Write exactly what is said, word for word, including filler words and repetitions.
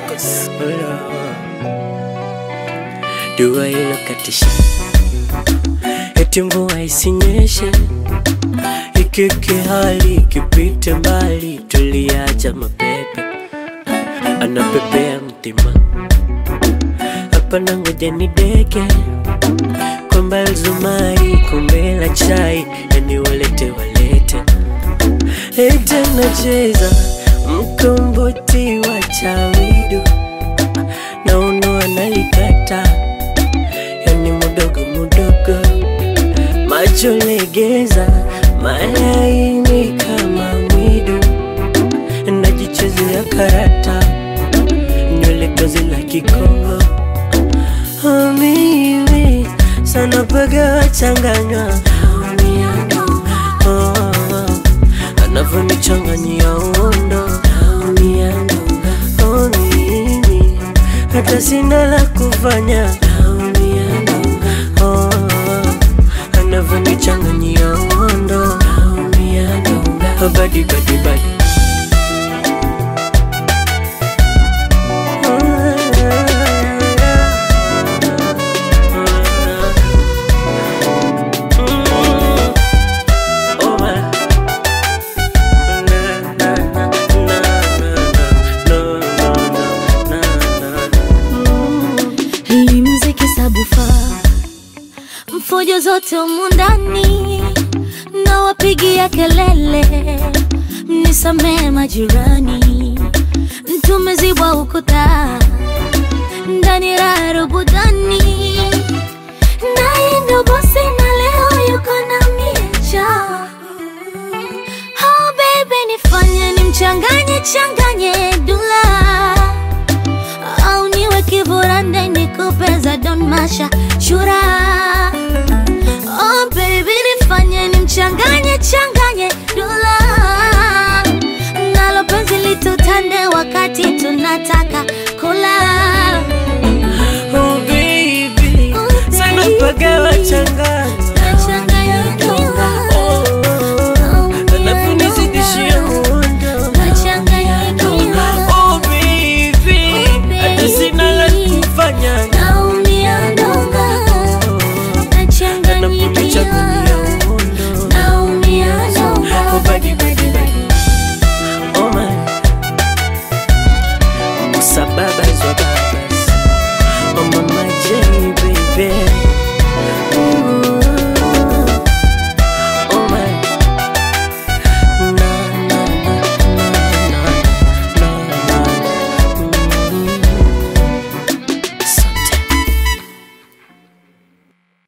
Records. Dua ilokatisha eti mvua isinyeshe, ikike hali kipite mbali, tuliacha mapepe anapepea mtima. Hapa nangoja nideke kwamba Zumari kombe la chai, yani walete walete. Ete nacheza mkomboti wa chawidu, na uno analikata, yani mudogo mudogo. Macho legeza, malaini kama mwidu, najichezea karata, nywele tozi la Kikongo. Oh, mimi sana paga changanywa, oh, oh, anavonichanganyia uondo. Oh, mimi hata sina la kufanya, oh, anavonichanganyia uondo. Oh, badi badi badi. Mfujo zote umundani na wapigia kelele, mnisamee majirani, tumezibwa ukuta ndani raro budani. Naye ndo bosi na leo yuko na miecha. Oh baby, nifanye nimchanganye changanye dula, au niwe kiburande nikupeza Don Masha Shura. Oh baby, nifanye nimchanganye changanye dula, nalo penzi litutande wakati tunataka kula. Oh baby, oh, sana paga wa changanya,